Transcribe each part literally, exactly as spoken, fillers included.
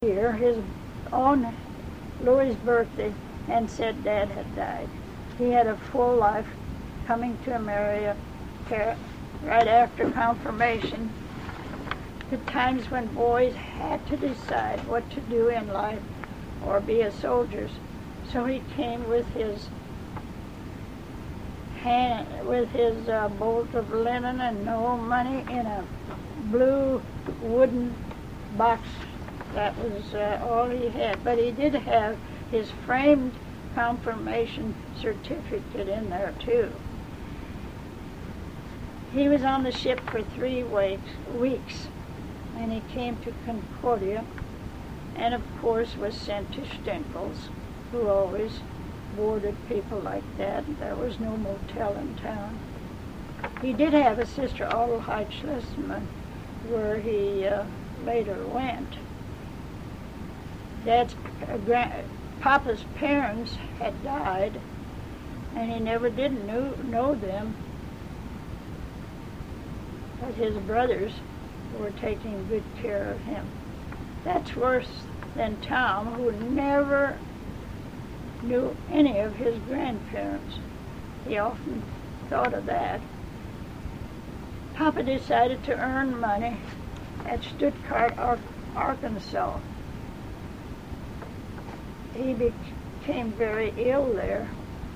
year, his on Louis' birthday, and said Dad had died. He had a full life, coming to America right after confirmation, the times when boys had to decide what to do in life or be as soldiers. So he came with his hand, with his uh, bolt of linen and no money in a blue wooden box. That was uh, all he had. But he did have his framed confirmation certificate in there too. He was on the ship for three weeks, weeks, and he came to Concordia, and of course was sent to Stenkles, who always boarded people like that. There was no motel in town. He did have a sister, Adelheid Schlesman, where he uh, later went. Dad's uh, grand, Papa's parents had died, and he never did know, know them, but his brothers were taking good care of him. That's worse than Tom, who never knew any of his grandparents. He often thought of that. Papa decided to earn money at Stuttgart, Arkansas. He became very ill there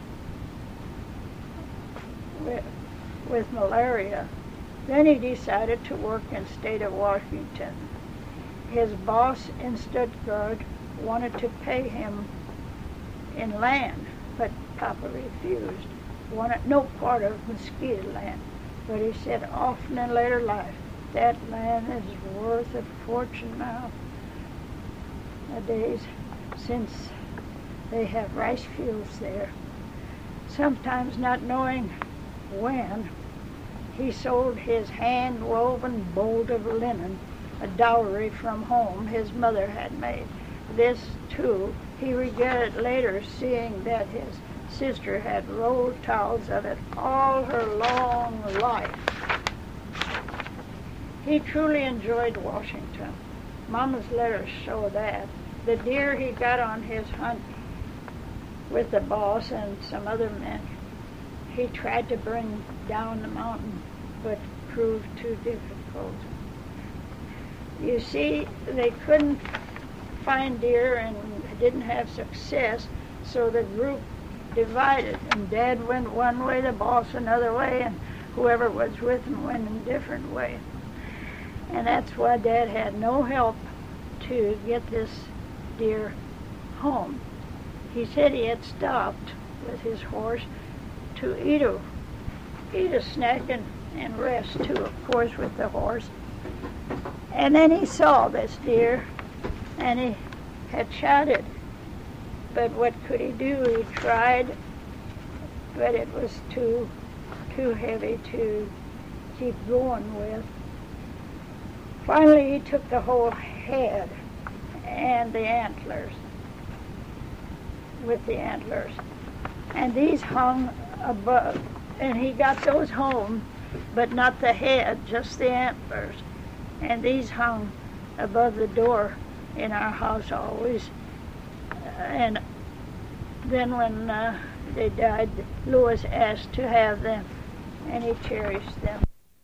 with, with malaria. Then he decided to work in the state of Washington. His boss in Stuttgart wanted to pay him in land, but Papa refused. Wanted no part of Mosquito land. But he said often in later life, that land is worth a fortune now, nowadays, since they have rice fields there. Sometimes not knowing when, he sold his hand-woven bolt of linen, a dowry from home his mother had made. This, too, he regretted later, seeing that his sister had rolled towels of it all her long life. He truly enjoyed Washington. Mama's letters show that. The deer he got on his hunt with the boss and some other men, he tried to bring down the mountain, but proved too difficult. You see, they couldn't find deer and didn't have success, so the group divided, and Dad went one way, the boss another way, and whoever was with him went in a different way. And that's why Dad had no help to get this deer home. He said he had stopped with his horse to eat a, eat a snack and, and rest too, of course, with the horse. And then he saw this deer, and he had shot it. But what could he do? He tried, but it was too, too heavy to keep going with. Finally, he took the whole head and the antlers, with the antlers. And these hung above, and he got those home, but not the head, just the antlers. And these hung above the door in our house always. And then when uh, they died, Louis asked to have them, and he cherished them.